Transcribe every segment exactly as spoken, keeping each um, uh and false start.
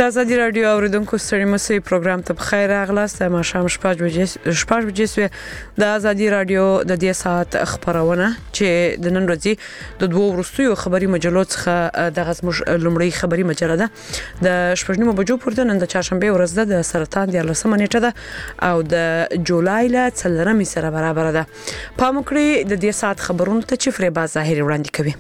د ازادي رادیو اوریدونکو ستړي مسئ پروګرام ته بخیر راغلاست. ما شام شپږ بجې شپږ بجې د ازادي رادیو د دې ساعت خبرونه چې د نن ورځې د دوه ورستیو خبري مجلو څخه د غزمش لومړی خبري مجله ده د شپږ بجو پورته نن د چهارشنبه ورځ ده د سرطان د لسمه نیټه ده او د جولای ل څلورمې سره برابر ده. پامکړی د دې ساعت خبرونه ته چې فریبا ظاهري وړاندې کوي.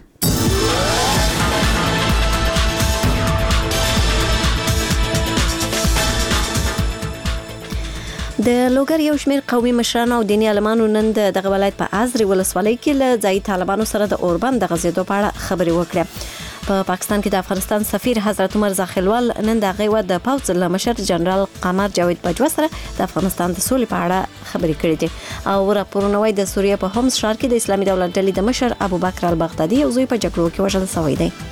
د لوګر یو شمېر قومي مشران او دیني عالمانو نن د ولایت په ازري ولسوالۍ کې له ځای طالبانو سره د اوربند د غزیدو په اړه خبرې وکړې. په پاکستان کې د افغانستان سفیر حضرت عمر زاخیلوال نن د غیوه د پوز له مشر جنرال قمر جاوید بجوا سره د افغانستان د سولې په اړه خبرې کړې دي او راپورونه وايي د سوریه په هومس ښار کې د اسلامي دولت ډلې د مشر ابوبکر البغدادي یو ځای په جګړو کې وژل شوی دی.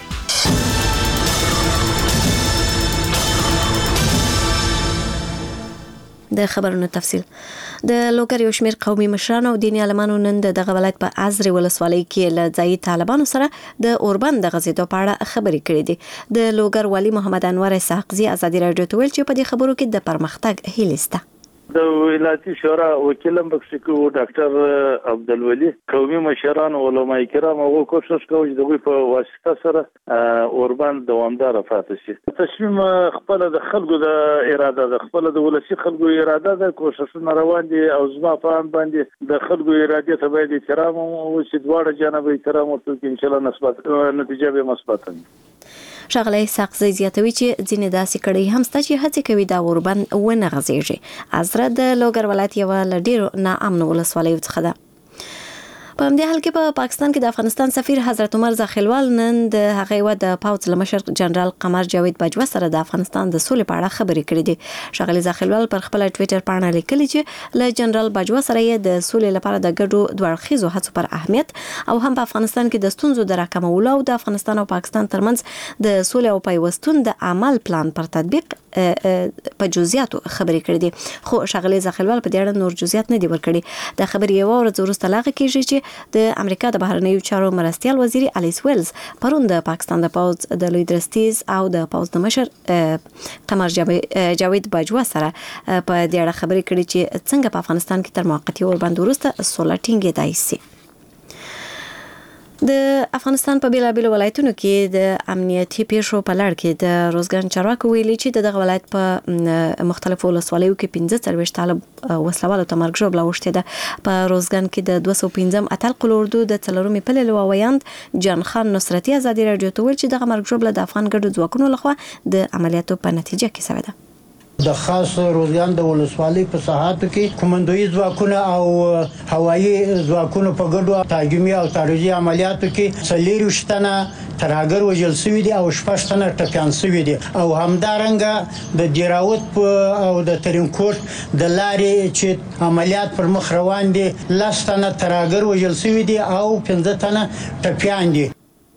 د خبرونو تفصیل. د لوګر یو شمېر قومي مشران او دیني عالمانو نن د ولایت په ازري ولسوالۍ کې له ځای طالبانو سره د اوربند د غزیدو په اړه خبرې کړې دي. د لوګر والي محمد انور اسحاقزي ازادي رادیو ته ویل چې په دې خبرو کې د پرمختګ هیله شته. د ولایتي شورا وکیلم بکسکو ډاکټر عبدالولي قومي مشران او علماء کرام او کوشش کوي د دوی په واسطه سره اوربند دوامدار پاتې شي. تصمیم خپل د خلکو د اراده د خپل د ولسی خلکو اراده د کوششونه روان دي او زما په ان باندې د خلکو اراده ته باید احترام او چې دواړه جانب احترام ورته کې ان شاء الله مثبت نتیجه به مثبت وي. شغله اسحاقزي زیاتوي چې ځینې داسې کړي هم ست چې هڅه کوي دا اوربند ونه غځيږي. ازره د لوګر ولایت یو ل ډیرو ناامن ولسوالۍ څخه ده. په همدې حال کې په پاکستان کې د افغانستان سفیر حضرت عمر زاخیلوال نن د هغه و د پوز له مشر جنرال قمر جاوید بجوا سره د افغانستان د سولې په اړه خبرې کړې دي. شغله زاخیلوال پر خپل ټوئیټر باندې لیکلي چې له جنرال بجوا سره د سولې لپاره د ګډو دوړخیزو هڅو پر اهمیت او هم په افغانستان کې د ستونزو د راکمولو او د افغانستان او پاکستان ترمنځ د سولې او پیوستون د عمل پلان پر تطبیق په جزئیاتو خبرې کړې دي. خو شغله زاخیلوال په دې اړه نور جزئیات نه دي ورکړي. د خبرې یو ورځ وروسته لاغه کیږي چې د امریکا د بهرنیو چارو مرستیال وزیر الیس ویلز پرون د پاکستان د پوز د لوی درستیز او د پوز د مشر قمر جاوید بجوا سره په دې اړه خبرې کړې چې څنګه په افغانستان کې تر موقتی اوربند وروسته سوله ټینګېدای شي. د افغانستان په بیلابیلو ولایتونو کې د امنیتي پیښو په لړ کې د روزګان چارواکو ویلي چې د ولایت په مختلفو ولسوالیو کې پنځه څلوېښت طالب وسلوالو ته مرګ ژوبله اوښتې ده. په روزګان کې د دوه سوه پنځم اتل قلوردو د څلورمې پلې لواویاند جان خان نصرتي ازادي رادیو ته ویل چې دغه مرګ ژوبله د افغان ګډو ځواکونو لخوا د عملیاتو په نتیجه کې شوې ده. د خاص روزګان د ولسوالۍ په ساحاتو کې کومندوي ځواکونه او هوایي ځواکونو په ګډو تهاجمي او تعرضي عملیاتو کې څلېرویشت تنه ترهګر وژل شوي دي او شپږ تنه ټپیان شوي دي او همدارنګه د دیراوت او د ترینکوټ د لارې چې عملیات پر مخ روان دي لس تنه ترهګر وژل شوي دي او پنځه تنه ټپیان دي.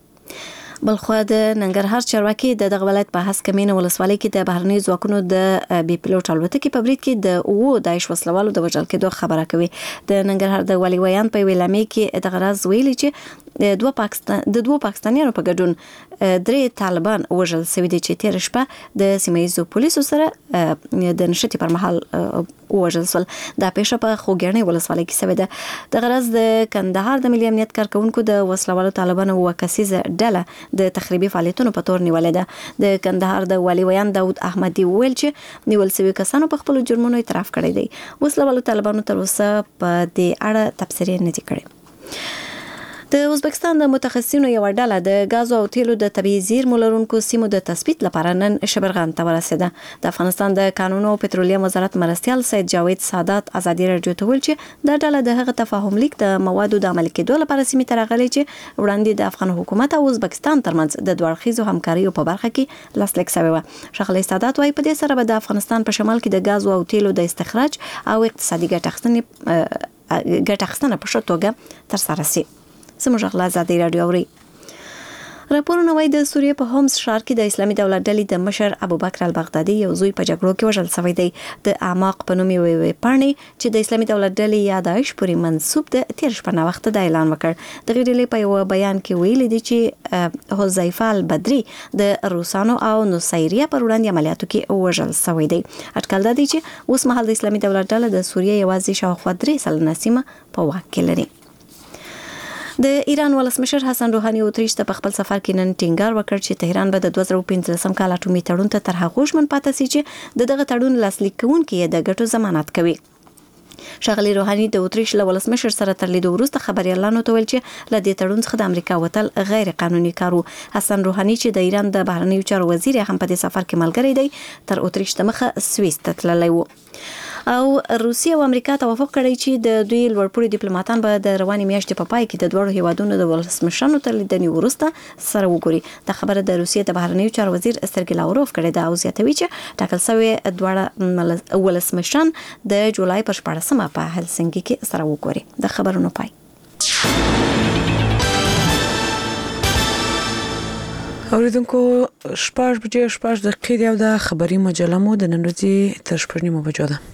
بلخو د ننګرهار چارواکي د دغه ولایت په هسکمینه ولسوالۍ کې د بهرنیو ځواکونو د بي پیلوټ الوتکې په برید کې د اوو داعش وسلوالو د وژل کېدو خبره کوي. د ننګرهار د والي ویان په ویلامې کې د غراز ویلي چې د دوه پاکستان د دوه پاکستانیانو په ګډون درې طالبان وژل شوي دي چې تیر شپه د سیمایي پولیسو سره د نشټي پر مهال وژل شول. دا پیښه په خوګیاڼي ولسوالۍ کې شوې ده. د غراز د کندهار د ملي امنیت کارکونکو د وسلوالو طالبانو وکسیزه ډله د تخریبي فعالیتونو په تور نیولې ده. د کندهار د والي ویان داود احمدي ویل چې نیول شوي کسانو په خپل جرمونو اعتراف کړی دی. وسلوالو طالبانو تر اوسه په دې اړه تبصرې نه دي کړې. د ازبکستان د متخصصینو یو ډله د غازو او تیلو د طبيعي زیرمو لرونکو سیمو د تثبیت لپاره نن شبرغان ته ورسېده. د افغانستان د قانون او پټرولیم وزارت مرستیال سید جاوید سادات ازادي رادیو ته ویل چې دا ډله د هغه تفاهم لیک د موادو د عمل کېدو لپاره سیمې ته راغلي چې وړاندې د افغان حکومت او ازبکستان ترمنځ د دوړخیزو همکاریو په برخه کې لاسلیک شوی و. شغله سادات وايي په دې سره به د افغانستان په شمال کې د غازو او تیلو د استخراج او اقتصادي ګټه اخیستنې ګټه اخیستنه په ښه توګه ترسره شي. سمجھ اغلا ازادي رادیو اوري. راپورونه وايي د سوریې په هومس ښار کې د اسلامي دولت ډلې د مشر ابوبکر البغدادي یو زوی په جګړو کې وژل شوی دی. د اعماق په نوم یوې پاڼې چې د اسلامي دولت ډلې یا داعش پورې منسوب ده تیر شپه نه وخت د اعلان وکړ. د ډلې په یو بیان کې ویلي دي چې حذیفه البدري د روسانو او نصيریه پر وړاندې عملیاتو کې وژل شوی دی. اټکل دا دی چې اوس مهال د اسلامي دولت ډله د سوریې یوازې شاوخوا درې سلنه سیمه په واک کې لري. د ایران ولسمشر حسن روحاني اتریش ته په خپل سفر کې نن ټینګار وکړ چې تهران به د دوه زره پنځلسم کال اټومي تړون ته تر هغه ژمن پاتې شي چې د دغه تړون لاسلیک کوونکي د ګټو ضمانت کوي. ښاغلي روحاني د اتریش له ولسمشر سره تر لیدو وروسته خبريالانو ته ویل چې له دې تړون څخه د امریکا وتل غیر قانوني کار وو. حسن روحاني چې د ایران د بهرنیو چارو وزیر هم په دې سفر کې ملګری دی تر اتریش ته مخه سويس ته تللی وو. او روسیه او امریکا توافق کړی چې د دوی لوړپوړي ډیپلوماټان به د رواني میاشتې په پای کې د دوه هیوادونو د ولسمشرانو تر لیدنې وروسته سره وګوري. د خبره د روسیې د بهرنیو چارو وزیر سرګی لاوروف کړی دا او زیاتوي چې ټاکل شوی دوه ولسمشران د جولای پر شپاړسمه په هلسنکي کې سره وګوري. د خبرونو پای. اوریدونکو شپږ بجې شپږ دقیقې دی او د خبري مجله مو د نن ورځې تر شپږ نیمو بجو ده.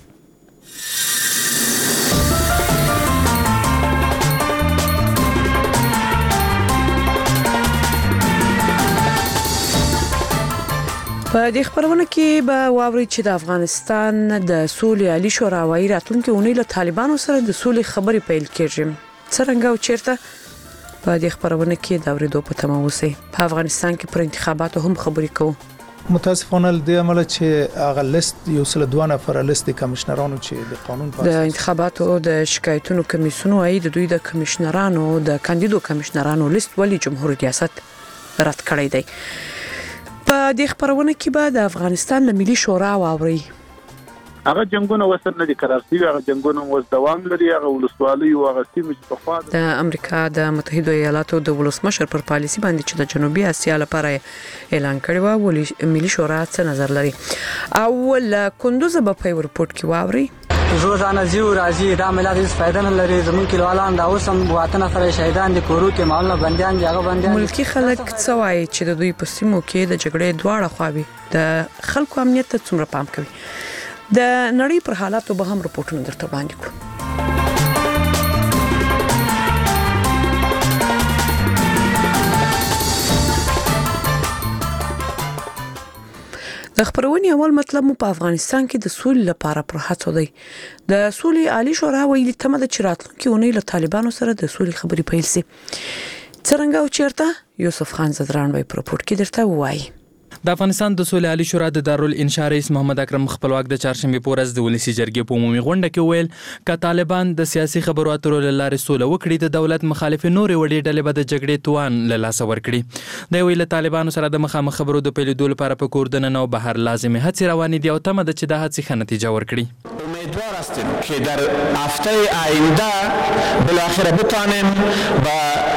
په دې خبرونه کې به واوري چې د افغانستان د سولې عالی شورا وايي راتلونکي اونۍ له طالبانو سره د سولې خبرې پیل کېږي. څرنګه او چیرته په دې خبرونه کې د اوریدو په تمه اوسئ. په افغانستان کې پر انتخاباتو هم خبرې کوو. متاسفانه د عمل چې هغه لیست یو سل دوه نفر لیست کمشنرانو چې د قانون په د انتخاباتو د شکایتونو کمیسیون وايي د دوی د کمشنرانو د کاندیدو کمشنرانو لیست ولی جمهور ریاست رد کړی دی. په دې خبرونه کې به د افغانستان د ملي شورا واوري. هغه جنگونه وسر نه دي قرار شوي، هغه جنگونه اوس دوام لري. هغه ولسوالۍ او هغه سیمې چې په خوا د امریکا د متحده ایالاتو د ولسمشر پر پالیسي باندې چې د جنوبي اسیا لپاره اعلان کړی و، ولې ملي شورا څه نظر لري. او کندوز به په رپورت کې واوري. روزانه زیو راځي دا ملت هیڅ فائدہ نه لري. زموږ کلیوالان دا اوس هم واته نفر شهیدان دي، کورو کې مالونه بنديان دي، هغه بنديان. ملکی خلک څه وایي چې د دوی په سیمو کې د جګړې دواړه خواوې د خلکو امنیت ته څومره پام کوي. د نړۍ پر حالاتو به هم رپورټونه درته وړاندې کوو. د خبرونې اول مطلب مو په افغانستان کې د سولې لپاره پر هڅو دی. د سولې عالی شورا ویلي تمه ده چې راتلونکي اونۍ له طالبانو سره د سولې خبرې پیل شي. څرنګه او چیرته یوسف خان زدران وای په رپورت کې درته وایي. د افغانستان د سولې عالی شورا د دارالانشا رئیس محمد اکرم خپلواک د چهارشنبه په ورځ د ولسی جرګې په عمومي غونډه کې ویل ک طالبان د سیاسي خبرو اترو لارې سوله وکړي د دولت مخالف نورې وړې ډلې به د جګړې توان له لاس ورکړي. د ویل طالبانو سره د مخامخ خبرو د پیلېدو لپاره په کور دننه او بهر لازمي هڅې روانې دي او تمه ده چې د هڅې ښه نتیجه ورکړي. امیدوار هستیم که در هفته آینده بالاخره بتانیم با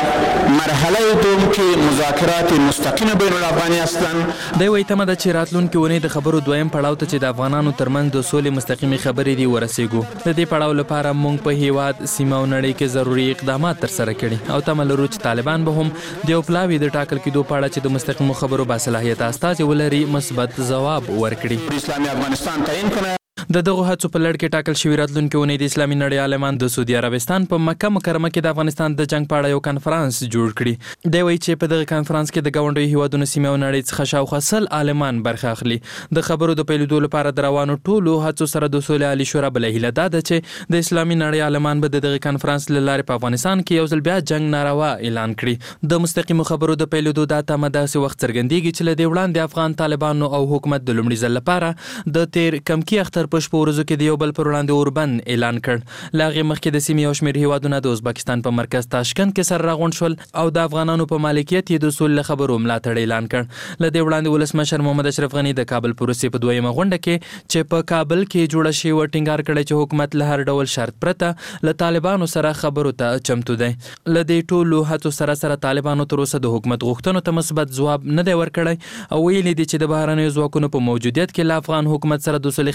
مرحله دوم که مذاکرات مستقیم بین الافغانی هستند. د وی تمه ده چې راتلونکي اونۍ د خبرو دویم پړاو ته چې د افغانانو ترمنځ د سولې مستقیمي خبرې دی ورسېږو. د دې پړاو لپاره موږ په هیواد سیمه او نړۍ کې ضروري اقدامات تر سره کړي او تمه لرو چې طالبان به هم د یو پلاوي د ټاکل کېدو په اړه چې د مستقیمو خبرو باصلاحیت استازي ولري مثبت ځواب ورکړي. اسلامي افغانستان تعیین کنه. د دغه هڅو په لړ کې ټاکل شوی راتلونکي اونۍ د اسلامي نړۍ عالمان د سعودي عربستان په مکه مکرمه کې د افغانستان د جنگ په اړه یو کانفرنس جوړ کړي. دی وایي چې په دغه کانفرنس کې د ګاونډیو هیوادونو سیمه او نړۍ څخه شاوخوا سل عالمان برخه اخلي. د خبرو د پیلېدو لپاره د روانو ټولو هڅو سره د سولې عالی شورا بله هیله دا ده چې د اسلامي نړۍ عالمان به د دغه کانفرنس له لارې په افغانستان کې یو ځل بیا جنگ ناروا اعلان کړي. د مستقیمو خبرو د پیلېدو دا تمه داسې وخت څرګندېږي چې له دې وړاندې افغان طالبانو او حکومت د لومړي ځل لپاره د تیر کمکی اختر په شپو ورځو کې د یو بل پر وړاندې اوربند اعلان کړ. لاغې مخکې د سیمې یو شمېر هیوادونه د ازبکستان په مرکز تاشکند کې سره راغونډ شول او د افغانانو په مالکیت یې د سولې خبرو ملاتړ اعلان کړ. له دې وړاندې ولسمشر محمد اشرف غني د کابل پروسې په دویمه غونډه کې چې په کابل کې جوړه شوې و ټینګار کړی چې حکومت له هر ډول شرط پرته له طالبانو سره خبرو ته چمتو دی. له دې ټولو هڅو سره سره طالبانو تر اوسه د حکومت غوښتنو ته مثبت ځواب نه دی ورکړی او ویلي دي چې د بهرنیو ځواکونو په موجودیت کې له افغان حکومت سره د سولې خبرې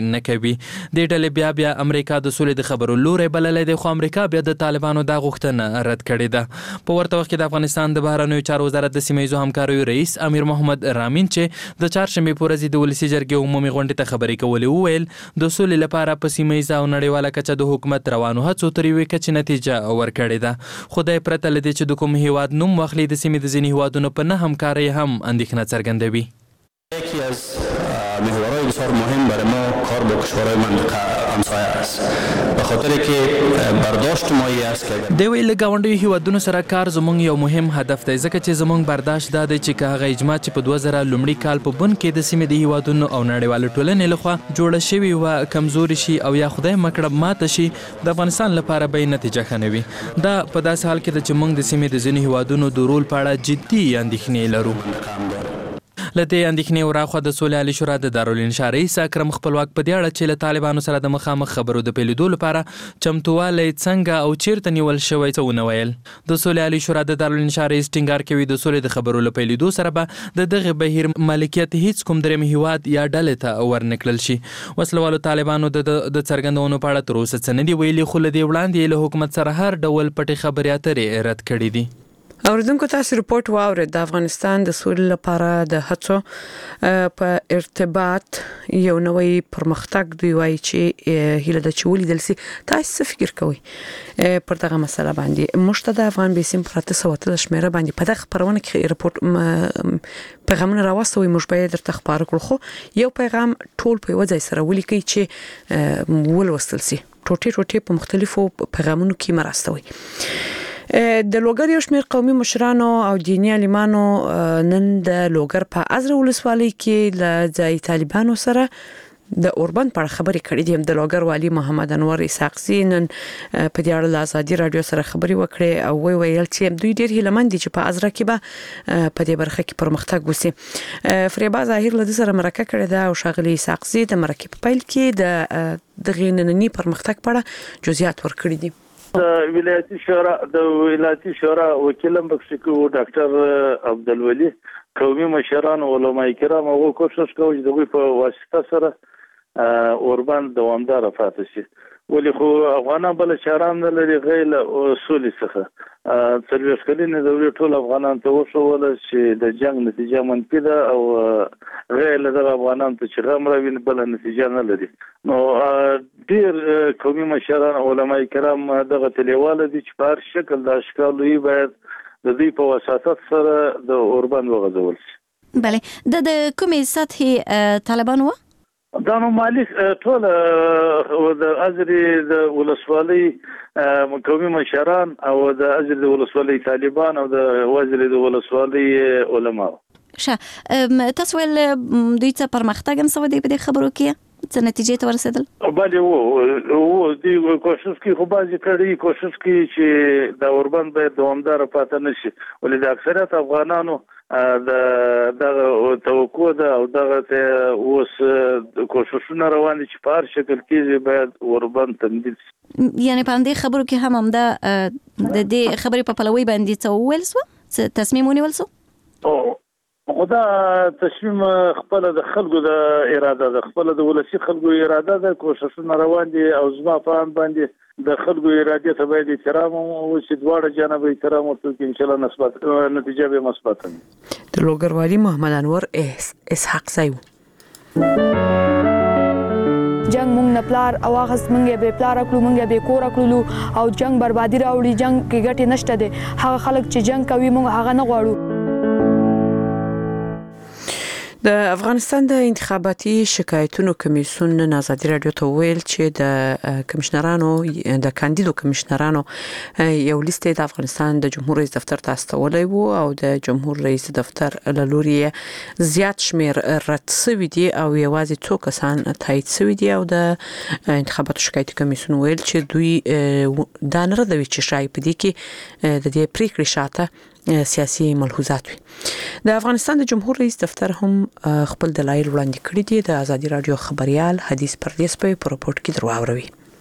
نه کوي. د ډلې بیا بیا امریکا د سولې د خبرو لوري بللې ده، خو امریکا بیا د طالبانو د غوښتنه رد کړې ده. په ورته وخت کې د افغانستان د بهرنیو چارو وزارت د سیمه ییزو همکاریو رئیس امیر محمد رامین چې د چهارشنبې په ورځ د ولسي جرګې عمومي غونډې ته خبرې کولې وویل د سولې لپاره په سیمه ییزه او نړیواله کچه د حکومت روانو هڅو تر یوې کچې نتیجه ورکړې ده. خو د پرته له دې چې د کوم هیواد نوم واخلي د سیمې د ځینې هیوادونو په نه همکارۍ هم اندېښنه څرګندوي. یکی از محورهای بسیار مهم برای ما کار با کشورهای منطقه همسایه است، به خاطر که برداشت ما یی است که د ویل گاونډیو هیوادونو سره کار زموږ یو مهم هدف دی، ځکه چې زموږ برداشت دا دی چې که هغه اجماع چې په دوه زره لومړي کال په بن کې د سیمې د هیوادونو او نړیوالو ټولنې لخوا جوړه شوې وه کمزوري شي او یا خدای مکړه ماته شي، د افغانستان لپاره به نتیجه ښه نه وي. دا په داسې حال کې ده چې موږ د سیمې د ځینو هیوادونو د رول په اړه جدي اندېښنې لرو. له دې اندېښنې وراخوا د سولې عالي شورا د دارالانشا رئیس اکرم خپلواک په دې اړه چې له طالبانو سره د مخامخ خبرو د پیلېدو لپاره چمتووالی څنګه او چیرته نیول شوی څه ونه ویل. د سولې عالي شورا د دارالانشا رئیس ټینګار کوي د سولې د خبرو له پیلېدو سره به د دغه بهیر مالکیت هیڅ کوم درېیم هیواد یا ډلې ته ورنکړل شي. وسلوالو طالبانو د د څرګندونو په اړه تر اوسه څه نه دي ویلي، خو له دې وړاندې له حکومت سره هر ډول پټې خبرې اترې رد کړي دي. اوریدونکو تاسو رپورت واورید د افغانستان د سولې لپاره د هڅو په ارتباط یو نوې پرمختګ دی وایي چې هیله د چولې دلسي. تاسو څه فکر کوئ پر دغه مسله باندې؟ مشتاق افغان بیسیم پراته سوته شمیره باندې په دغه خبرونه کې رپورت پیغامونه راوستوي، موږ به درته خبر کړو، خو یو پیغام ټول په وځي سره ولیکي چې ولوستل سي ټوټه ټوټه په مختلفو پیغامونو کې مراستوي. د لوګر یو شمېر قومي مشرانو او دیني عالمانو نن د لوګر په ازره ولسوالۍ کې له ځای طالبانو سره د اوربند پر خبرې کړې دي. د لوګر والی محمد انور اسحاقزي نن په دې اړه له ازادي رادیو سره خبرې وکړې او وی ویل چې دوی ډېر هیلمن دي چې په ازره کې به په دې برخه کې پرمختګ وشي. فریبا ظاهر له سره مرکه کړې ده او شاغلي اسحاقزي د مرکه په پیل کې د دغه نننی پرمختګ په اړه جزئیات ورکړي دي. د ولایتي شورا د ولایتي شورا وکیل مکسیکو ډاکټر عبدالولي قومي مشران علماء کرام او کوشش کوي چې دوی په واسطه سره اوربند دوامدار پاتې شي، ولې خو افغانان بل چاران نه لري غیر اصول څخه څلوېښت کلنې دورې ټول افغانان ته وښول چې د جنگ نتیجه منفي ده او غیر له افغانان ته چې غم راوي بل نتیجه نه لري. نو ډیر قومي مشران علماء کرام دغه تلیواله دي چې په هر شکل د اشکالوي باید د دوی په وساطت سره د اوربند وغځول شي. بله د کومې سطحې طالبان و؟ دا نو مالک ټول د ازري د ولسوالۍ قومي مشران او د ازري د ولسوالۍ طالبان او د وزري د ولسوالۍ علما. ښه، تاسو ول دوی څه پرمختګ هم سوي په دې خبرو کې څه نتیجې ته ورسېدل؟ بله وو وو دوی کوشش کوي، خو بعضې کړي کوشش کوي چې د اوربند باید دوامداره پاتې نه شي، ولې د اکثریت افغانانو د دغه توقع ده او دغه اوس کوششونه روان دي چې په هر شکل کې باید اوربند تمدید شي. یعنې په همدې خبرو کې هم همدا د دې خبرې په پلوي باندې څه وویل سوه؟ څه تصمیم ونیول سو؟ خو دا تصمیم خپل د خلکو د اراده ده، خپل د ولسي خلکو اراده ده، کوششونه روان دي او زما په اند باندې د خلکو اراده ته باید احترام او چې دواړه جانب احترام ورته ان شاء الله مثبت نتیجه به مثبت وي. د لوګر والی محمد انور اسحاق زایو جنگ مونږ نه پلار او هغه مونږ به پلار کړو، مونږ به کور کړو او جنگ بربادي راوړي، جنگ کې ګټه نشته ده. هغه خلک چې جنگ کوي مونږ هغه نه غواړو. د افغانستان د انتخاباتي شکایتونو کمیسیون نن ازادي رادیو ته ویل چې د کمشنرانو د کاندیدو کمشنرانو یو لیست د افغانستان د جمهور رئیس دفتر ته استولای وو او د جمهور رئیس دفتر له لوري زیات شمیر رد شوی دي او یوازې څو کسان تایید شوی دي او د انتخاباتو شکایتي کمیسیون ویل چې دوی دا نه ردوي چې شای په دې کې د دې پریکړې شاته سیاسي ملحوظات وي. د افغانستان د جمهور رئیس دفتر هم خپل دلایل وړاندې کړي دي. د ازادي رادیو خبريال حدیث پردیس په رپورت کې درواوروي.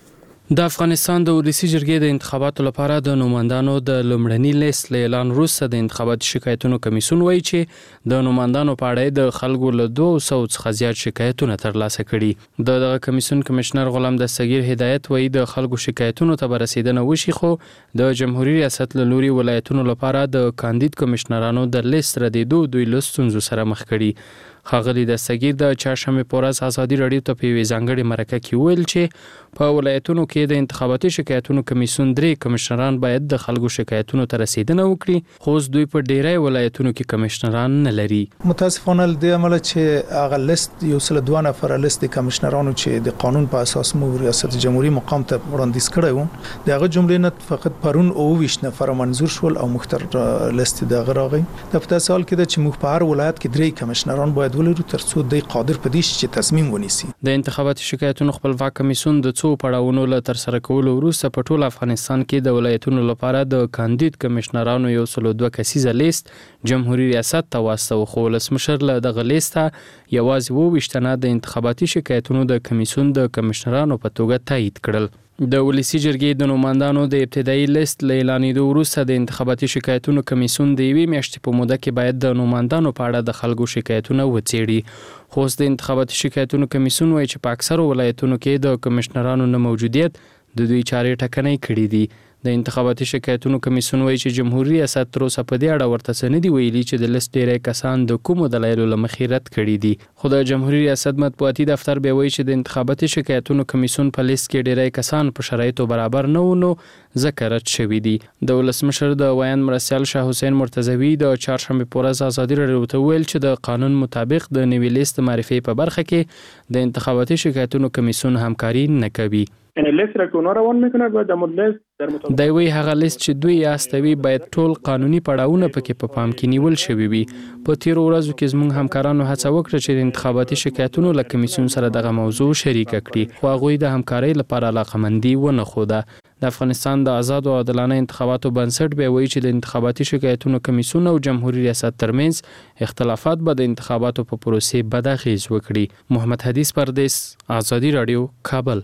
د افغانستان د ولسی جرګې د انتخاباتو لپاره د نوماندانو د لومړني لیست اعلان وروسته د انتخاباتي شکایتونو کمیسیون وایي چې د نوماندانو په اړه د خلکو له دوه سوه څخه زیات شکایتونه ترلاسه کړي. د دغه کمیسیون کمشنر غلام دستگیر هدایت وایي د خلکو شکایتونو ته رسیدنه وشي، خو د جمهوریت ریاست له لوري ولایتونو لپاره د کاندید کمشنرانو د لیست ردیدو دوی له ستونزو سره مخ کړي. ښاغلي دستگیر د چهارشنبه په ورځ ازادي راډیو ته په یوې ځانګړې مرکه کې ویل چې په ولایتونو کې د انتخاباتي شکایتونو کمیسیون درې کمشنران باید د خلکو شکایتونو ته رسیدنه وکړي، خو دوی په ډیری ولایتونو کې کمشنران نه لري. متاسفانه د عمل چې هغه لیست یو سل دوه نفر لیست کمشنرانو چې د قانون په اساس مو ریاست جمهوریت مقام ته وړاندیز کړی و، دغه جملې نه فقط پرون او ویش نفر منظور شول او مختر لیست دغه راغی. د په سال کې د چې مخ په هر ولایت کې درې کمشنران باید ولرو ترڅو د قادر پدې چې تصمیم ونیسي. د انتخاباتي شکایتونو خپلواک کمیسیون د څو پړاوونو له تر سره کولو وروسته په ټول افغانستان کې د ولایتونو لپاره د کاندید کمشنرانو یو سل دوه کسیزه لیست جمهوریت ریاست ته واستو، خو ولسمشر له دغه لیسته یوازې اووه ویشت تنه د انتخاباتي شکایتونو د کمیسیون د کمشنرانو په توګه تایید کړل. د ولسی جرګې د نوماندانو د ابتدایي لیست له اعلانېدو وروسته د انتخاباتي شکایتونو کمیسیون د یوې میاشتې په موده کې باید د نوماندانو په اړه د خلکو شکایتونه وڅېړي، خو د انتخاباتي شکایتونو کمیسیون وایي چې په اکثرو ولایتونو کې د کمشنرانو نه موجودیت د دوی چارې ټکنۍ کړي دي. د انتخاباتي شکایتونو کمیسیون وایي چې جمهوریت ریاست تر اوسه په دې اړه ورته څه نه دي ویلي چې د لیست ډیری کسان د کومو دلایلو له مخې رد کړي دي. خو د جمهوریت ریاست مطبوعاتي دفتر بیا وایي چې د انتخاباتي شکایتونو کمیسیون په لیست کې ډیری کسان په شرایطو برابر نه و، نو ځکه رد شوي دي. د ولسمشر د ویاند مرستیال شاه حسین مرتضوي د چهارشنبه په ورځ ازادي راډیو ته ویل چې د قانون مطابق د نوي لیست معرفي په برخه کې د انتخاباتي شکایتونو کمیسیون همکاري نه کوي. یعنی لیست را که اونا روان میکنه باید در لیست در مطابق دی وی هغه لیست چې دوی یاستوي باید ټول قانوني پړاوونه پکې په پام کې نیول شوي وي. په تیرو ورځو کې زموږ همکارانو هڅه وکړه چې د انتخاباتي شکایتونو له کمیسیون سره دغه موضوع شریکه کړي، خو هغوی د همکارۍ لپاره علاقمندي ونه ښوده. د افغانستان د آزاد او عادلانه انتخاباتو بنسټ به وایي چې د انتخاباتي شکایتونو کمیسیون او جمهوریت ریاست ترمنځ اختلافات به د انتخاباتو په پروسې بد اغیز وکړي. محمد حدیث پردیس، آزادي راډیو، کابل.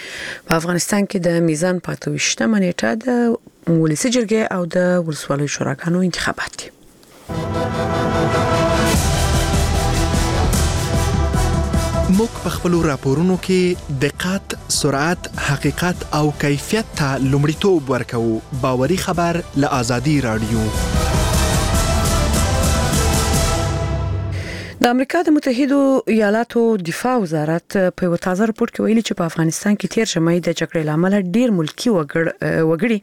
په افغانستان کې د میزان په اته ویشتمه نیټه د ولسی جرګې او د ولسوالیو شوراګانو انتخابات دي. موږ په خپلو راپورونو کې دقت، سرعت، حقیقت او کیفیت ته لومړیتوب ورکوو. باوري خبر له آزادي راډیو. د امریکا د متحدو ایالاتو دفاع وزارت په یو تازه راپور کې ویلي چې په افغانستان کې تیر شمه د جګړې لامل ډیر ملکی وګړي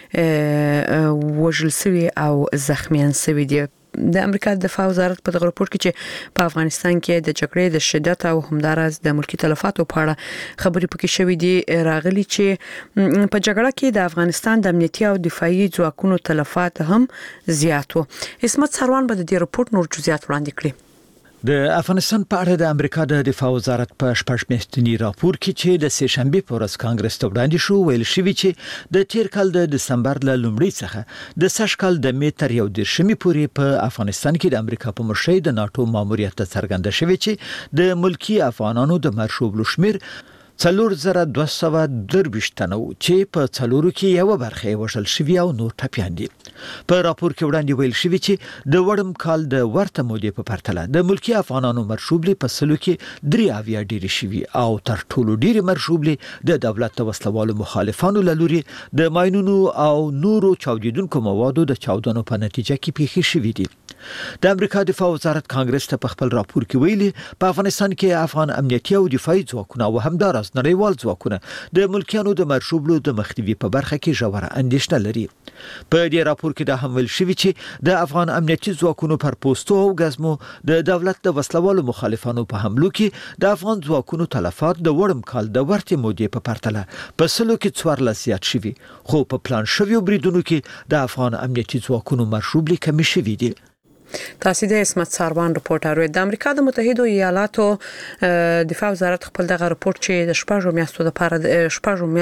وژل شوي او زخمیان شوي دي. د امریکا د دفاع وزارت په دغه راپور کې چې په افغانستان کې د جګړې د شدت او همدارس د ملکی تلفاتو په اړه خبرې پکې شوې دي، راغلي چې په جګړه کې د افغانستان د امنیتي او دفاعي ځواکونو تلفات هم زیات وو. اسمت سروان به د دې راپور نور جزئیات وړاندې کړي. د افغانستان په اړه د امریکا د دفاع وزارت په شپږ میاشتني راپور کې چې د سه شنبه په ورځ کانګرس ته وړاندې شو ویل شوی چې د تیر کال د دسمبر له لومړۍ څخه د سږ کال د می تر یو دېرشمې پورې په افغانستان کې د امریکا په مشرۍ د ناتو ماموریت څرګنده شوی چې د ملکی افغانانو د مرشوب شمیر څلور زره دوه سوه درویشت تنه چې په څلورو کې یو برخه وژل شوی او نور ټپیان دي. په راپور کې وړاندې ویل شوی چې د وړم کال د ورته مودې په پرتله د ملکی افغانانو مرشوبلي په سلو کې درې اویا ډېر شوی او تر ټولو ډېر مرشوبلي د دولت د وسلوالو مخالفانو لوري د ماينونو او نورو چاودیدونکو موادو د چاودنو په نتیجه کې پیښې شوې دي. د امریکا دفاع وزارت کانګرس ته په خپل راپور کې ویلي په افغانستان کې افغان امنیتي او دفاعي ځواکونه او همدارس نړیوال ځواکونه د ملکیانو د مرشوبلو د مخنیوي په برخه کې ژوره اندېښنه لري. په دې راپور کې دا هم ویل شوی چې د افغان امنیتي ځواکونو پر پوسټو او غزمو د دولت د وسلوالو مخالفانو په حملو کې د افغان ځواکونو تلفات د وړم کال د ورته مودې په پرتله په سلو کې څوارلس زیات شوي، خو په پلان شویو بریدونو کې د افغان امنیتي ځواکونو مرشوبلي کمی شوي دي. تاسو د اسمت سروان رپورټ اورئ. د امریکا د متحدو ایالاتو دفاع وزارت خپل دغه رپورټ چې د شپږو میاشتو لپاره د شپږو میاشتو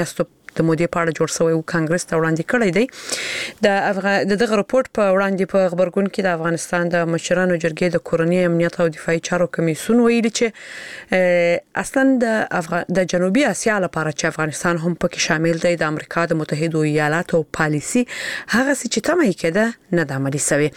د مودې په اړه جوړ شوی کانګرس ته وړاندې کړی دی د افغان دغه رپورت په وړاندې په خبرګون کې د افغانستان د مشرانو جرګې د کورنۍ امنیت او دفاعي چارو کمیسیون ویلي چې اصلا د افغان د جنوبي اسیا لپاره چې افغانستان هم پکې شامل دی د امریکا د متحده ایالاتو پالیسي هغه چې تمه کېده نه د عملي شوی.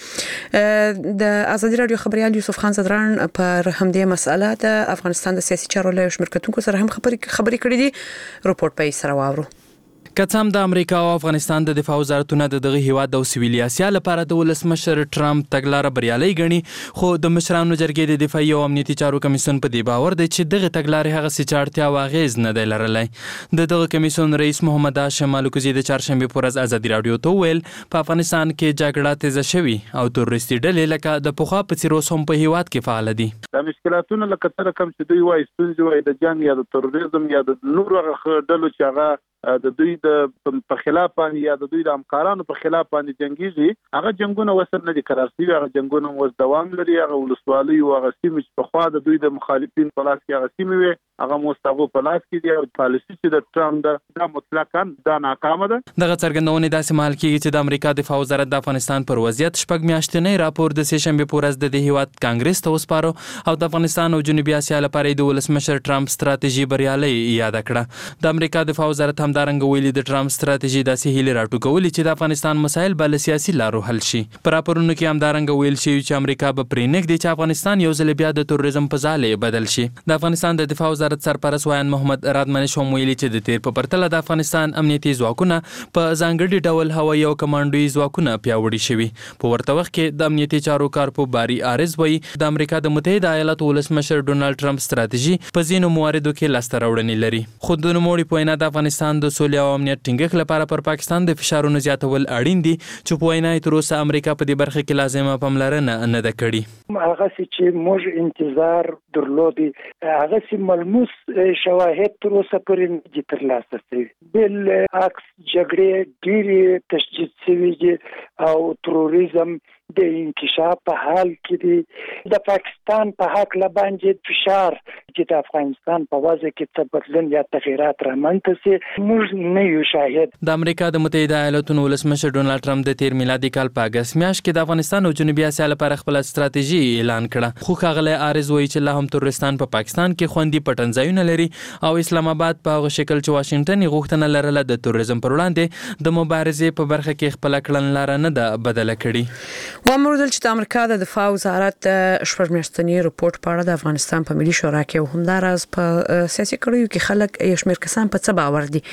د ازادي رادیو خبريال یوسف خان زدران پر همدې مسله د افغانستان د سیاسي چارو له شمیر کتونکو سره هم خبرې خبرې کړې دي. رپورت په سره واورو. کڅام د امریکا او افغانستان د دفاع وزارتونه د دغه هیواد د سویلي اسیا لپاره د ولسمشر ټرمپ تګلارې بریالي ګڼي خو د مشرانو جرګې د دفاعي او امنیتي چارو کمیسیون په دې باور دی چې دغه تګلارې هغه څه چې اړتیا واغېز نه دی لرلی. د دغه کمیسیون رئیس محمد هاشم مالوکزي د چهارشنبې په ورځ ازادي رادیو ته وویل په افغانستان کې جګړه تیزه شوې او تروریستي ډلې لکه د پخوا په څېر اوس هم په هیواد کې فعال دي. د مشکلاتونو لکه څنګه کوم چې دوی وایي ستونزې وایي د جنګ یا د تروریزم یا د نورو ډلو چې هغه د دوی د په خلاف باندې یا د دوی د همکارانو په خلاف باندې جنگيږي هغه جنگونه وسر نه دي قرار شوي هغه جنگونه اوس دوام لري هغه ولسوالۍ او هغه سیمې چې په خوا د دوی د مخالفین په لاس کې هغه سیمې وي هغه مستغو په لاس کې دي او پالیسي چې د ټرمپ د مطلقاً دا ناکامه ده. دغه څرګندونې داسې مهال کېږي چې د امریکا دفاع وزارت د افغانستان پر وضعیت شپږ میاشتنی راپور د سه شنبې په ورځ د دې هیواد کانګرس ته وسپارو او د افغانستان او جنوبي اسیا لپاره د ولسمشر ټرمپ ستراتیژي بریالي یاد کړه. د امریکا دفاع وزارت همدارنګه ویلي د ټرمپ ستراتیژي داسې هیله راټوکولې چې د افغانستان مسایل بل سیاسي لارو حل شي. پر راپورونو کې همدارنګه ویل شوی چې امریکا به پرې نږدې چې افغانستان یو ځل بیا د تروریزم په ځاله بدل شي. د افغانستان د دفاع وزارت سرپرست وایان محمد رادمنش هم ویلي چې د تیر په پرتله د افغانستان امنیتي ځواکونه په ځانګړي ډول هوایي او کمانډوي ځواکونه پیاوړي شوي. په ورته وخت کې د امنیتي چارو کارپو باري آرز وایي د امریکا د متحده ایالاتو ولسمشر ډونالد ټرمپ ستراتیژي په ځینو مواردو کې لاسته راوړنې لري. خو د نوموړي په وینا د افغانستان د سولې او امنیت ټینګښت لپاره پر پاکستان د فشارونو زیاتول اړین دي چې په وینا یې تر اوسه امریکا په دې برخه کې لازمه پاملرنه نه ده کړې. هغه چې موږ انتظار درلودي هغه چې ملموس شواهد تر اوسه پورې نه ترلاسه شوي. بالعکس جګړې ډېرې تشدید شوي دي او تروریزم د انکشاف په حال کې دي. د پاکستان په حق لباندې فشار چې د افغانستان په وضع کې څه بدلون یا تغیرات رامنځته شي موږ نه یو شاهد. د امریکا د متحده ایالاتو ولسمشر ډونالد ټرمپ د تیر میلادي کال په اگست میاشت کې د افغانستان او جنوبي اسیا لپاره خپل ستراتیژي اعلان کړه. خو ښاغلی آرز وایي چې لا هم ترورستان په پاکستان کې خوندي پټنځایونه لري او اسلام آباد په هغه شکل چې واشنگټن یې غوښتنه لرله د تروریزم پر وړاندې د مبارزې په برخه کې خپل کړنلاره نه ده بدله کړې. وامرودل چې د امریکا د دفاع وزارت شپږ میاشتنی رپورت په اړه د افغانستان په ملي شورا کې همداراز په سیاسي کړیو کې خلک یو شمېر کسان په څه باور دي.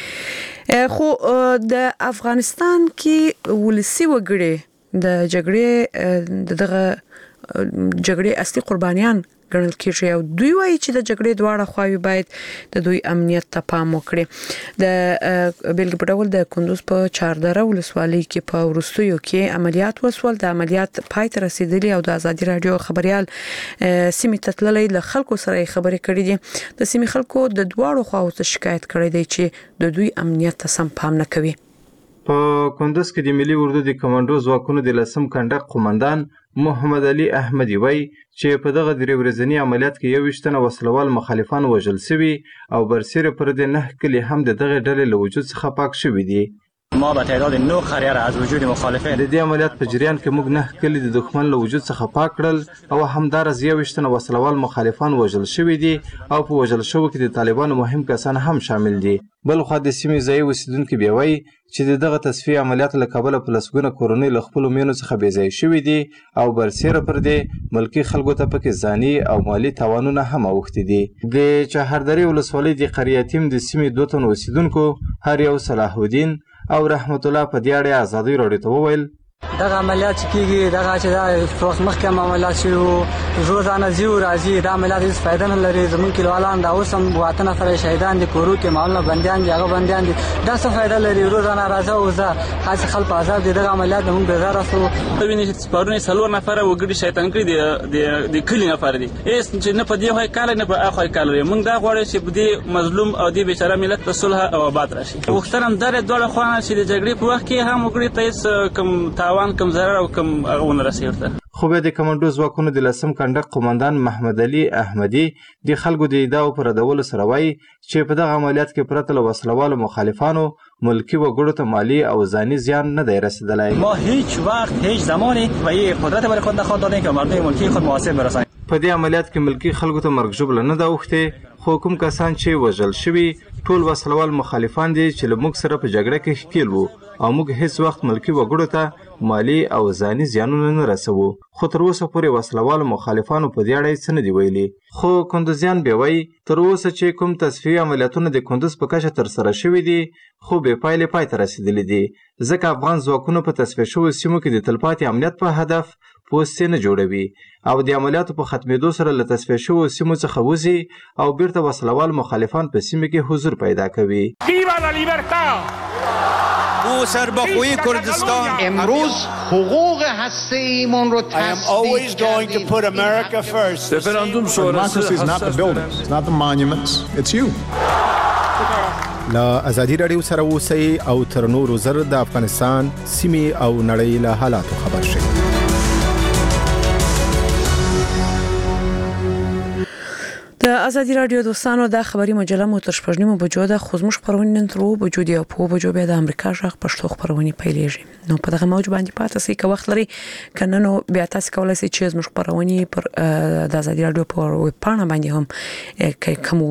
خو د افغانستان کې ولسی وګړي د جګړې دغه جګړې اصلي قربانیان ګڼل کېږي او دوی وایي چې د جګړې دواړه خواوې باید د دوی امنیت ته پام وکړي. د بیلګې په ډول د کندوز په چاردره ولسوالۍ کې په وروستیو کې عملیات وسول. د عملیات پای ته رسیدلی او د ازادي رادیو خبريال سیمې ته تللی له خلکو سره خبرې کړې دي. د سیمې خلکو د دواړو خواوو ته شکایت کړی دی چې د دوی امنیت ته سم پام نه کوي. په کندوز کې د ملي اردو د کمانډو ځواکونو د لسم کنډک قومندان محمد علي احمدي وایي چې په دغه درې ورځني عملیات کې یو ویشت تنه وسلوال مخالفان وژل شوي او برسېره پر دې نه کلي هم د دغه ډلې له وجود څخه پاک شوي دي. ما به تعداد نه قریه را از وجود مخالفین د دې عملیات په جریان کې موږ نه کلی د دښمن له وجود څخه پاک کړل او همدارس یو ویشت تنه وسلوال مخالفان وژل شوي دي او په وژل شوو کې د طالبانو مهم کسان هم شامل دي. بل خو د سیمې ځایي اوسیدونکي بیا وایي چې دغه تصفیه عملیات له کبله په لسګونه کورنۍ له خپلو مینو څخه بې ځایه شوي دي او برسېره پر دې ملکي خلکو ته پکې ځاني او مالي تاوانونه هم اوښتي دي. د چهاردرې ولسوالۍ د قریه ټیم د سیمې دوه تنو اوسیدونکو هر یو صلاح الدین او رحمت الله په دې اړه ازادي راډیو ته وویل دغه عملیات چې کېږي دغه چې دا څو مخکې هم عملیات شوي روزانه ځي او راځي دا عملیات هېڅ فایده نه لري. زموږ کلیوالان دا اوس هم اته نفره شهیدان دي کورو کې معمولا بندیان دي هغه بندیان دي دا څه فایده لري. روزانه راځه او ځه هسې خلک عذاب دي. دغه عملیات زموږ بېزاره شو. وینې چې پرون یې څلور نفره وګړي شیطان کړي دي د کلي نفر دي هېڅ چې نه په دې خوا یې کال نه په هغه خوا یې کال لري. موږ دا غواړو چې په دې مظلوم او دې بېچاره ملت ته صلح او آباد راشي. غوښتنه هم دا دی دواړه خوا نه چې د جګړې په وخت کې هم وګړي ته هېڅ کوم تاوان کوم ضرر او کوم هغه ونه رسي ورته. خو بیا د کمانډو ځواکونو د لسم کنډک قومندان محمد علي احمدي د خلکو د ادعاو په ردولو سره وایي چې په دغه عملیات کې پرته له وسلوالو مخالفانو ملکی وګړو ته مالی او ځاني زیان نه دی رسیدلی. ما هیچ وقت هیچ زمانی به این قدرت برای خود نخواهد دادیم که مردم ملکی خود موثق برسانیم. په دې عملیات کې ملکی خلکو ته مرګ ژوبله نه ده اوښتې، خو کوم کسان چې وژل شوي ټول وسلوال مخالفان دي چې له موږ سره په جګړه کې ښکیل وو او موږ هیڅ وخت ملکی وګړو ته مالی او ځاني زیانونه نه رسوو. خو تر اوسه پورې وسلوالو مخالفانو په دې اړه څه نه دي ویلي. خو کندوزیان بیا وایي تر اوسه چې کوم تصفیې عملیاتونه د کندوز په کچه ترسره شوي دي خو بې پایلې پای ته رسېدلي دي، ځکه افغان ځواکونه په تصفیه شویو سیمو کې د تلپاتې امنیت په هدف پوستې نه جوړوي او د عملیاتو په ختمېدو سره له تصفیه شویو سیمو څخه وځي او بیرته وسلوال مخالفان په سیمه کې حضور پیدا کوي. او سرباخوی کردستان امروز حقوق هسته‌ایمون رو always going to put America first. Referendum sonrası is not the buildings, it's not the monuments, it's you. لا ازادي رادیو سره اوسئ او تر نورو زر د افغانستان سیمې او نړۍ له حالاتو خبر شئ. د ازادي رادیو دوستانو د خبري مجله مو تر شپږ نیمو بجو ده، خو زموږ خبرونه نن تر اوه بجو دي او په اوه بجو بیا د امریکا غږ پښتو خبرونه پیلېږي. نو په دغه موج باندې پاتې سئ که وخت لري، کنه نو بیا تاسو کولای شئ چې زموږ خبرونه پر د ازادي رادیو په ویب پاڼه باندې هم کې کوم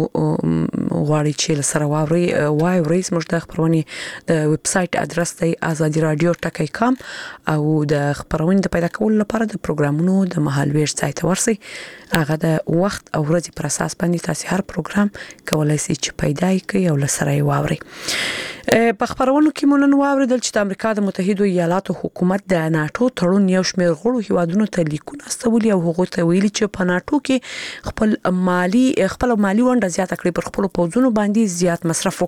غواړي چې سره واوري وای ورئ. زموږ د خبرونه د ویب سټ ادرس دی ازادي رادیو ټکی کام او د خبرونه د پیدا کولو لپاره د پروګرامونو د مهالويش ځای ته ورسئ. هغه د وخت او ورځې پر اساس باندې تاسو هر پروګرام کولای شئ چې پیدا کړئ او لسره یې واورئ. په خبرونو کې مونږ نن واوریدل چې د امریکا د متحده ایالاتو حکومت د ناتو تړون یو شمېر غړو هیوادونو ته لیکونه استولي او هغه ته ویلي چې په ناتو کې خپل مالی خپل مالی ونډه زیاته کړي، پر خپل پوځونو باندې زیات مصرف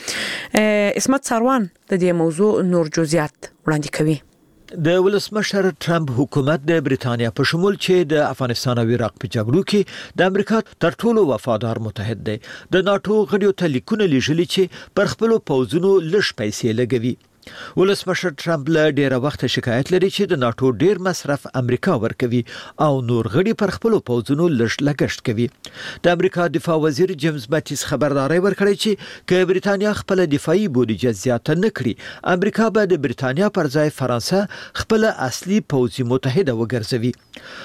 وکړي. اسمت سروان د دې موضوع نور جزئیات وړاندې کوي. د ولسمشر ټرمپ حکومت د بریتانیا په شمول چې د افغانستان او عراق په جګړو کې د امریکا تر ټولو وفادار متحد دی، د ناتو غړیو ته لیکونه لیږلي چې پر خپل پوځونو لږ پیسې لګوي. ولسمشر ټرمپ له ډیره وخت شکایت لري چې د ناتو ډیر مصرف امریکا ورکوي او نور غړي پر خپل پوځونو لږ لګښت کوي. د امریکا دفاع وزیر جیمز ماتیس خبرداري ورکړی چې که بریتانیا خپل دفاعي بودیجه زیاته نه کړي، امریکا به د بریتانیا پر ځای فرانسه خپل اصلي پوځي متحده وګرځوي.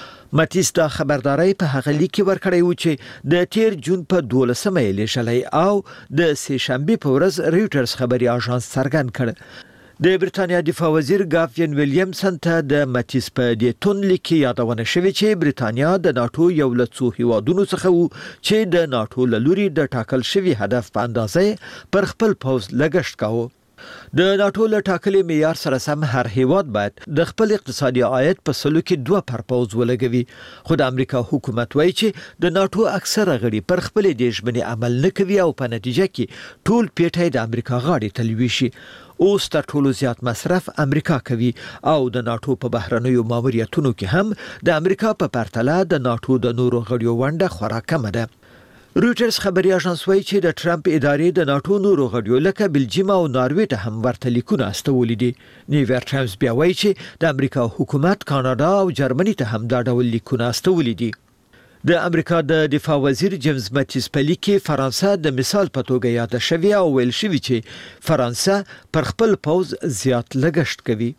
ماتیس دا خبرداري په هغه لیک کې ورکړی و چې د تیر جون په دولسمه یې لیږلی او د سه شنبه په ورځ ریوټرز خبري اژانس څرګند کړ. د بریتانیا دفاع وزیر گاوین ویلیامسن ته د ماتیس په دې تون لیک یادونه شوې چې بریتانیا د ناتو یو له څو هیوادونو څخه وو چې د ناتو له لوري د ټاکل شوی هدف په اندازې پر خپل پوځ لګښت کاوه. د ناتو له ټاکلي معیار سره سم هر هیواد باید د خپل اقتصادي عاید په سلو کې دوه پر پوځ ولګوي، خو د امریکا حکومت وایي چې د ناتو اکثره غړي پر خپل د ژمنې عمل نه کوي او په نتیجه کې ټول پیټه د امریکا غاړې ته لوي شي. اوس تر ټولو زیات مصرف امریکا کوي او د ناتو په بهرنیو ماموریتونو کې هم د امریکا په پرتله د ناتو د نورو غړیو ونډه خورا کمه ده. رویټرز خبري اژانس وایي چې د ټرمپ ادارې د ناتو نورو غړیو لکه بلجیم او ناروې ته هم ورته لیکونه استولي دي. نیویارک ټایمز بیا وایي چې د امریکا حکومت کاناډا او جرمني ته هم دا ډول لیکونه استولي دي. د امریکا د دفاع وزیر جیمز ماتیس په لیک کې فرانسه د مثال په توګه یاد شوی او ویل شوی چې فرانسه پر خپل پوځ زیات لګښت کوي.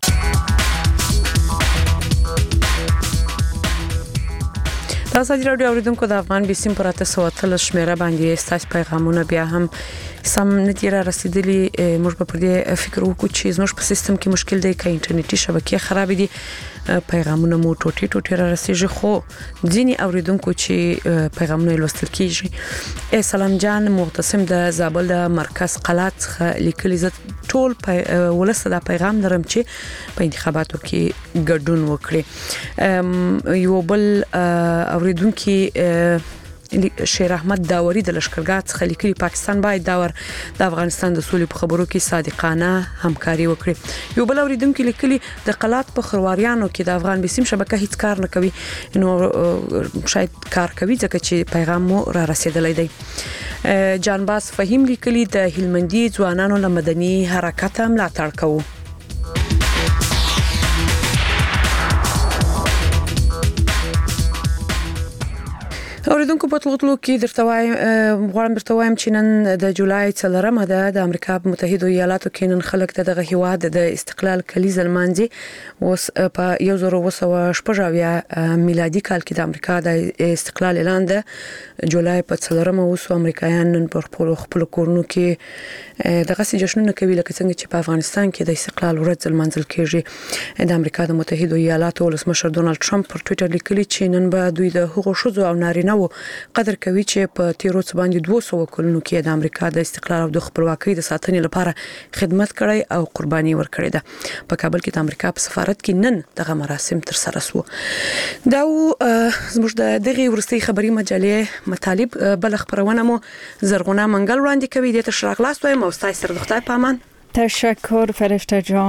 د ازادي رادیو اوریدونکو د افغان بیسیم پر تاسو ته شمیره باندې ستاسو پیغامونه بیا هم سم نتیجه را رسیدلی. موږ په دې فکر وکړو چې زموږ په سیستم کې مشکل دی، که انټرنیټي شبکې خراب دي پیغامونه مو ټوټي ټوټي را رسیږي، خو ځینی اوریدونکو چې پیغامونه لوستل کیږي. ای سلام جان معتصم د زابل د مرکز قلات څخه لیکلي، زه ټول ولسته د پیغام درم چې په انتخاباتو کې ګډون وکړي. یو بل اوریدونکو شیر احمد داوري د لشکرګاه څخه لیکلي، پاکستان باید داور د افغانستان د سولې په خبرو کې صادقانه همکاري وکړي. یو بل اوریدونکو لیکلي د قلات په خرواریانو کې د افغان بیسیم شبکه هیڅ کار نه کوي، نو شاید کار کوي ځکه چې پیغام مو را رسیدلی دی. جانباز فهیم لیکلي د هلمندي ځوانانو له مدني حرکت ملاتړ کوو. اوریدونکو په تلوتلو کې درته وایم غواړم درته وایم چې نن د جولای څلورمه ده د امریکا په متحده ایالاتو کې نن خلک ته دغه هیواد د استقلال کلیزه لمانځي اوس په یو زر او شپږ اویا میلادي کال کې د امریکا د استقلال اعلان ده جولای په څلورمه اوس امریکایان نن په خپل خپل کورونو کې دغه جشنونه کوي لکه څنګه چې په افغانستان کې د استقلال ورځ لمانځل کیږي د امریکا د متحده ایالاتو ولسمشر ډونالد ټرمپ پر ټوئیټر لیکلي چې نن به دوی د حقوقو شذو او نارینه نو قدر کوي چې په تیرو څه باندې دوه سوه کلونو کې د امریکا د استقلال او د خپلواکۍ د ساتنې لپاره خدمت کړی او قرباني ورکړې ده په کابل کې د امریکا په سفارت کې نن دغه مراسم تر سره شو دا زموږ د دغه ورستي خبري مجلې مطالب بل خبرونه مو زرغونه منګل وړاندې کوي د تشراق لاس وایم او ستاسو سره د خدای په امان تشکر فرشته جان